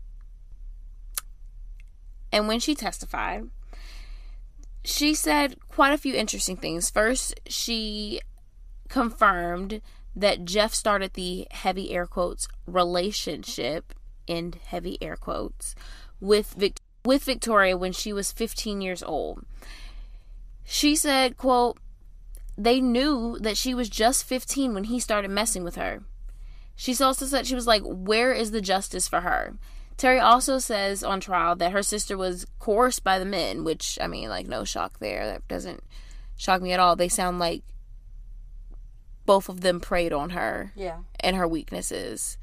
Speaker 1: And when she testified, she said quite a few interesting things. First, she confirmed that Jeff started the heavy air quotes relationship, in heavy air quotes, with Victoria with Victoria when she was 15 years old. She said, quote, they knew that she was just 15 when he started messing with her. She also said, she was like, where is the justice for her? Terry also says on trial that her sister was coerced by the men, which, I mean, like, no shock there. That doesn't shock me at all. They sound like both of them preyed on her and her weaknesses.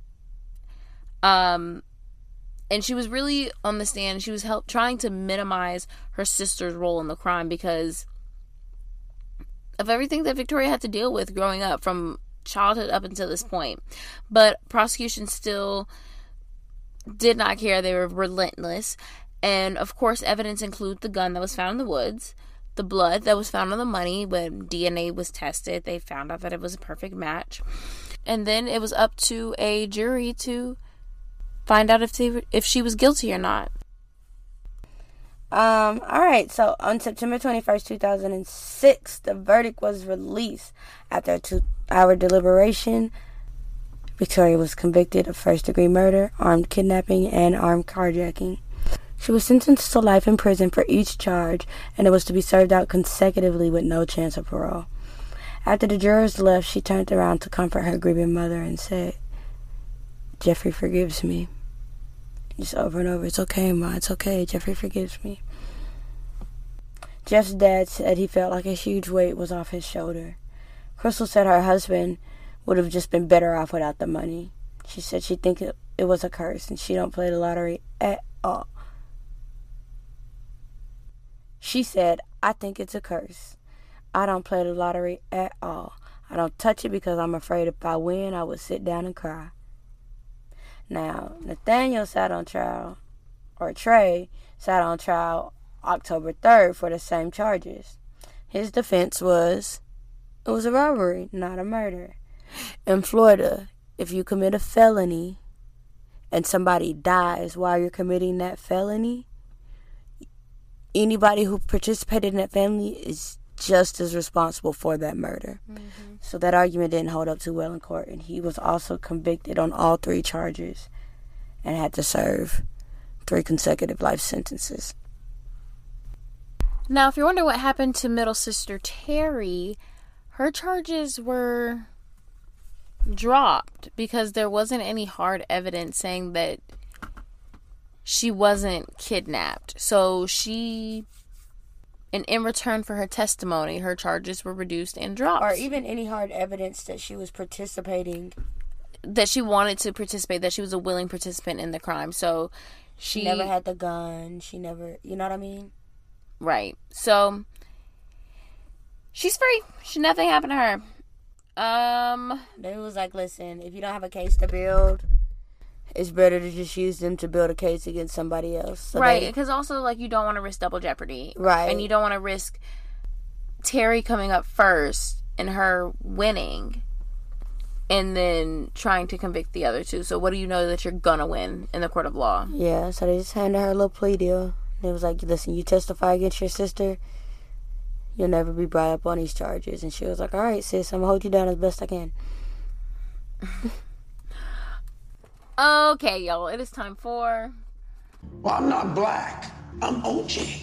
Speaker 1: And she was really on the stand. She was trying to minimize her sister's role in the crime because of everything that Victoria had to deal with growing up from childhood up until this point. But prosecution still did not care. They were relentless. And of course, evidence includes the gun that was found in the woods, the blood that was found on the money. When DNA was tested, they found out that it was a perfect match. And then it was up to a jury to find out if she was guilty or not.
Speaker 2: Alright, so on September 21st, 2006, the verdict was released. After a 2-hour deliberation, Victoria was convicted of first-degree murder, armed kidnapping, and armed carjacking. She was sentenced to life in prison for each charge, and it was to be served out consecutively with no chance of parole. After the jurors left, she turned around to comfort her grieving mother and said, Jeffrey forgives me. Just over and over, it's okay, Ma, it's okay, Jeffrey forgives me. Jeff's dad said he felt like a huge weight was off his shoulder. Crystal said her husband would have just been better off without the money. She said she think it was a curse and she don't play the lottery at all. She said, I think it's a curse. I don't play the lottery at all. I don't touch it because I'm afraid if I win, I would sit down and cry. Now, Nathaniel sat on trial, or Trey sat on trial October 3rd for the same charges. His defense was, it was a robbery, not a murder. In Florida, if you commit a felony and somebody dies while you're committing that felony, anybody who participated in that family is just as responsible for that murder. Mm-hmm. So that argument didn't hold up too well in court, and he was also convicted on all 3 charges and had to serve 3 consecutive life sentences.
Speaker 1: Now, if you're wondering what happened to middle sister Terry, her charges were dropped because there wasn't any hard evidence saying that she wasn't kidnapped. So and in return for her testimony, her charges were reduced and dropped.
Speaker 2: Or even any hard evidence that she was participating.
Speaker 1: That she wanted to participate, that she was a willing participant in the crime. So she
Speaker 2: never had the gun. She never, you know what I mean?
Speaker 1: Right. So she's free. Nothing happened to her.
Speaker 2: They was like, listen, if you don't have a case to build, it's better to just use them to build a case against somebody else. So
Speaker 1: right, because also, like, you don't want to risk double jeopardy.
Speaker 2: Right.
Speaker 1: And you don't want to risk Terry coming up first and her winning and then trying to convict the other 2. So what do you know that you're gonna win in the court of law?
Speaker 2: Yeah, so they just handed her a little plea deal. They was like, listen, you testify against your sister, you'll never be brought up on these charges. And she was like, all right, sis, I'm gonna hold you down as best I can.
Speaker 1: Okay, y'all, it is time for...
Speaker 3: Well, I'm not black. I'm OJ.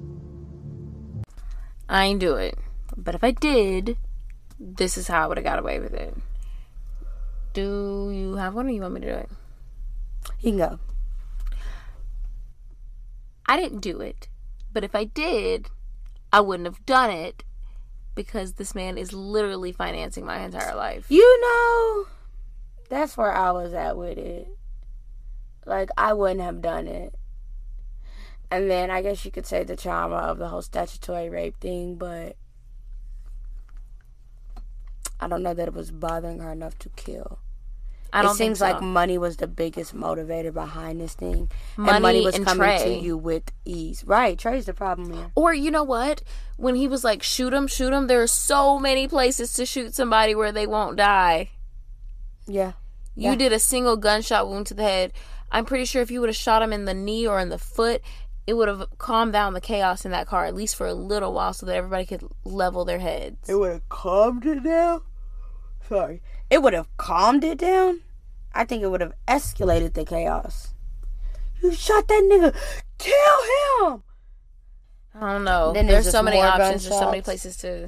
Speaker 1: I ain't do it. But if I did, this is how I would have got away with it. Do you have one or you want me to do it?
Speaker 2: You can go.
Speaker 1: I didn't do it. But if I did, I wouldn't have done it because this man is literally financing my entire life.
Speaker 2: You know... That's where I was at with it. Like, I wouldn't have done it. And then I guess you could say the trauma of the whole statutory rape thing, but I don't know that it was bothering her enough to kill. It seems like money was the biggest motivator behind this thing. And money was coming to you with ease. Right, Trey's the problem here.
Speaker 1: Or, you know what? When he was like, shoot him, there are so many places to shoot somebody where they won't die.
Speaker 2: Yeah.
Speaker 1: You did a single gunshot wound to the head. I'm pretty sure if you would have shot him in the knee or in the foot, it would have calmed down the chaos in that car, at least for a little while, so that everybody could level their heads.
Speaker 2: It would have calmed it down? Sorry. It would have calmed it down? I think it would have escalated the chaos. You shot that nigga. Kill him!
Speaker 1: I don't know.
Speaker 2: Then
Speaker 1: There's
Speaker 2: there's
Speaker 1: so
Speaker 2: just
Speaker 1: many
Speaker 2: more
Speaker 1: options. There's so many
Speaker 2: gunshots.
Speaker 1: places to.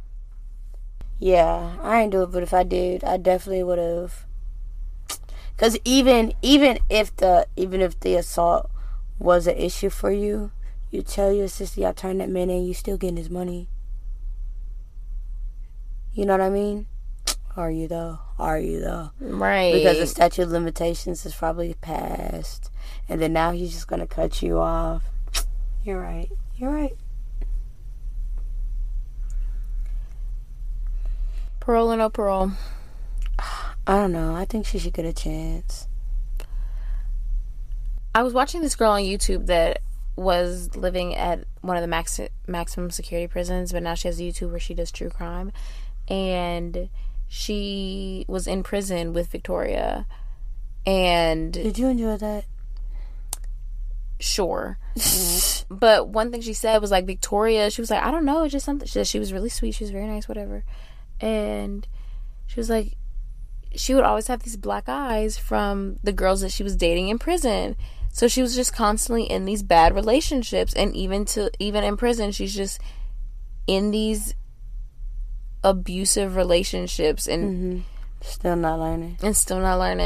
Speaker 2: Yeah, I ain't do it, but if I did, I definitely would have. Cause even if the assault was an issue for you, you tell your sister y'all turn that man in, you still getting his money. You know what I mean? Are you though?
Speaker 1: Right.
Speaker 2: Because the statute of limitations is probably passed, and then now he's just gonna cut you off. You're right.
Speaker 1: Parole or no parole?
Speaker 2: I don't know. I think she should get a chance.
Speaker 1: I was watching this girl on YouTube that was living at one of the maximum security prisons, but now she has a YouTube where she does true crime. And she was in prison with Victoria. And
Speaker 2: Did you enjoy that?
Speaker 1: sure. But one thing she said was like, Victoria, she was like, I don't know, it's just something. She said she was really sweet, she was very nice, whatever. And she was like, she would always have these black eyes from the girls that she was dating in prison. So she was just constantly in these bad relationships, and even in prison, she's just in these abusive relationships and
Speaker 2: Still not learning.
Speaker 1: or still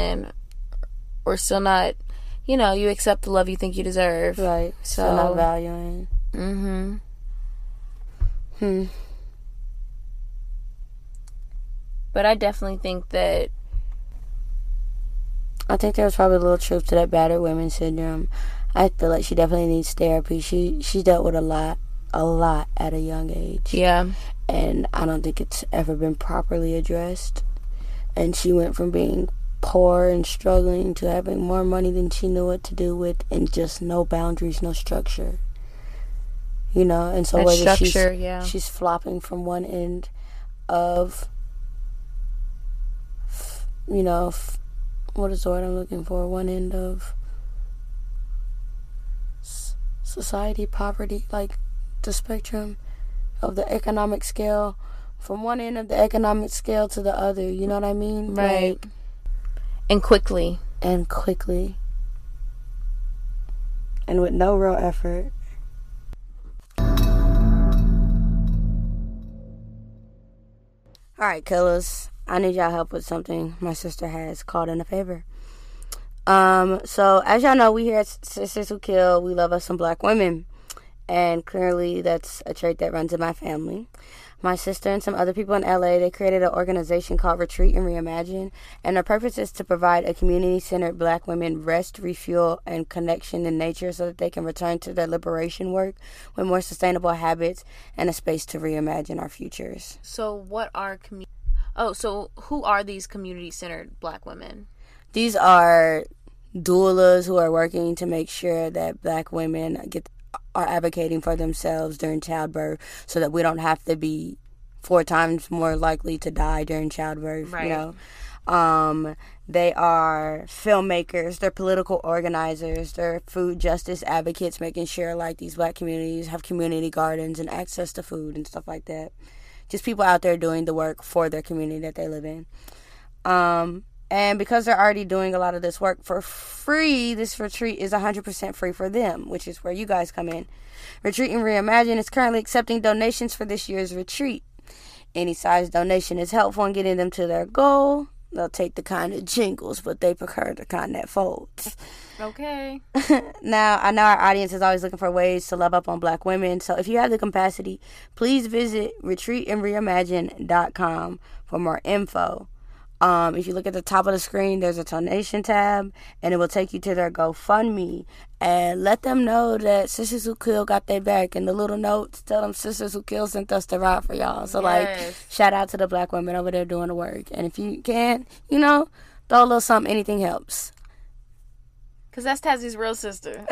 Speaker 1: not, you accept the love you think you deserve.
Speaker 2: Right.
Speaker 1: So
Speaker 2: Still not valuing.
Speaker 1: But I definitely think that
Speaker 2: I think there was probably a little truth to that battered women syndrome. I feel like she definitely needs therapy. She dealt with a lot at a young age.
Speaker 1: yeah.
Speaker 2: And I don't think it's ever been properly addressed. And she went from being poor and struggling to having more money than she knew what to do with, and just no boundaries, no structure. And so
Speaker 1: That
Speaker 2: whether
Speaker 1: structure,
Speaker 2: she's flopping from one end of, what is the word I'm looking for? One end of society, poverty, like the spectrum of the economic scale, from one end of the economic scale to the other. You know what I mean?
Speaker 1: Right. And quickly.
Speaker 2: And with no real effort. Alright, killers. I need y'all help with something my sister has called in a favor. So as y'all know, we here at Sisters Who Kill, we love us some black women. And clearly that's a trait that runs in my family. My sister and some other people in LA, they created an organization called Retreat and Reimagine. And their purpose is to provide a community-centered black women rest, refuel, and connection in nature so that they can return to their liberation work with more sustainable habits and a space to reimagine our futures.
Speaker 1: So who are these community-centered black women?
Speaker 2: These are doulas who are working to make sure that black women are advocating for themselves during childbirth, so that we don't have to be 4 times more likely to die during childbirth.
Speaker 1: Right.
Speaker 2: They are filmmakers, they're political organizers, they're food justice advocates, making sure like these black communities have community gardens and access to food and stuff like that. Just people out there doing the work for their community that they live in. And because they're already doing a lot of this work for free, this retreat is 100% free for them, which is where you guys come in. Retreat and Reimagine is currently accepting donations for this year's retreat. Any size donation is helpful in getting them to their goal. They'll take the kind that jingles, but they prefer the kind that folds.
Speaker 1: Okay.
Speaker 2: Now, I know our audience is always looking for ways to love up on black women, so if you have the capacity, please visit retreatandreimagine.com for more info. If you look at the top of the screen, there's a donation tab, and it will take you to their GoFundMe. And let them know that Sisters Who Kill got their back. And the little notes, tell them Sisters Who Kill sent us to ride for y'all. So, shout out to the black women over there doing the work. And if you can, throw a little something, anything helps.
Speaker 1: Because that's Tazzie's real sister.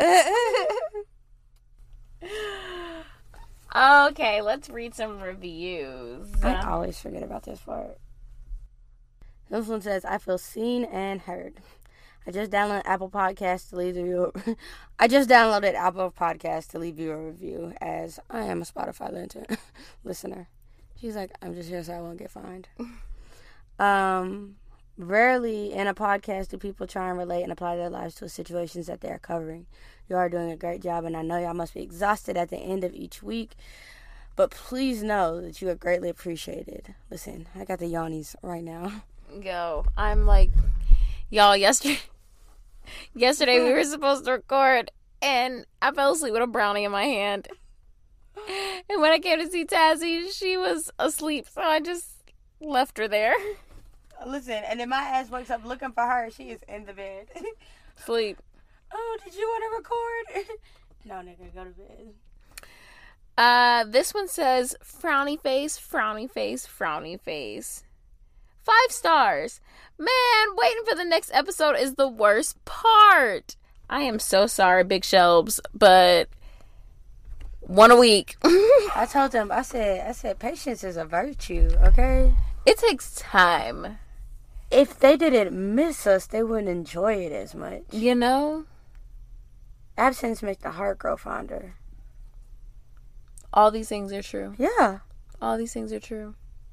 Speaker 1: Okay, let's read some reviews.
Speaker 2: I always forget about this part. This one says, I feel seen and heard. I just downloaded Apple Podcasts to leave you. I just downloaded Apple Podcasts to leave you a review, as I am a Spotify listener. She's like, I'm just here so I won't get fined. Rarely in a podcast do people try and relate and apply their lives to the situations that they are covering. You are doing a great job, and I know y'all must be exhausted at the end of each week, but please know that you are greatly appreciated. Listen, I got the yawnies right now.
Speaker 1: Yo, I'm like, y'all, yesterday we were supposed to record, and I fell asleep with a brownie in my hand. And when I came to see Tazzy, she was asleep, so I just left her there.
Speaker 2: Listen, and then my ass wakes up looking for her. She is in the bed.
Speaker 1: Sleep.
Speaker 2: Oh, did you want to record? No, nigga, go to bed.
Speaker 1: This one says, frowny face, frowny face, frowny face. 5 stars. Man, waiting for the next episode is the worst part. I am so sorry, Big Shelves, but one a week.
Speaker 2: I told them, I said, patience is a virtue, okay?
Speaker 1: It takes time.
Speaker 2: If they didn't miss us, they wouldn't enjoy it as much.
Speaker 1: You know?
Speaker 2: Absence makes the heart grow fonder.
Speaker 1: All these things are true.
Speaker 2: Yeah.
Speaker 1: All these things are true.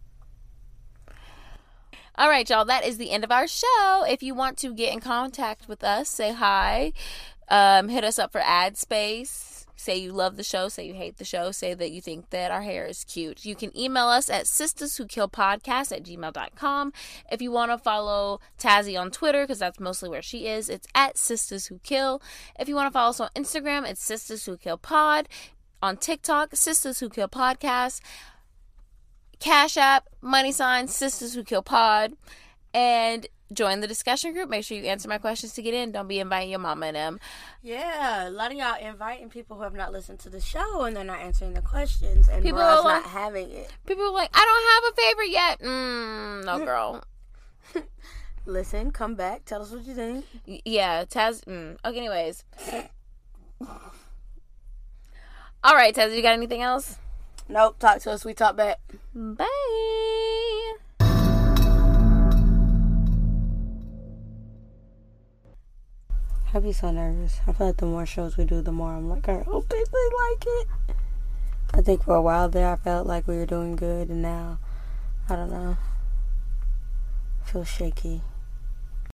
Speaker 1: All right, y'all. That is the end of our show. If you want to get in contact with us, say hi. Hit us up for ad space. Say you love the show. Say you hate the show. Say that you think that our hair is cute. You can email us at sisterswhokillpodcast@gmail.com. If you want to follow Tazzy on Twitter, because that's mostly where she is, it's at sisterswhokill. If you want to follow us on Instagram, it's sisterswhokillpod. On TikTok, Sisters Who Kill Podcast. Cash App, money sign, Sisters Who Kill Pod. And join the discussion group. Make sure you answer my questions to get in. Don't be inviting your mama and them.
Speaker 2: Yeah, a lot of y'all inviting people who have not listened to the show and they're not answering the questions and people are not having it.
Speaker 1: People are like, I don't have a favorite yet. No, girl.
Speaker 2: Listen, come back. Tell us what you think.
Speaker 1: Yeah, Taz. Okay, anyways. All right, Taz, you got anything else?
Speaker 2: Nope. Talk to us. We talk back.
Speaker 1: Bye.
Speaker 2: I'd be so nervous. I feel like the more shows we do, the more I'm like, I hope they like it. I think for a while there, I felt like we were doing good, and now, I don't know. I feel shaky.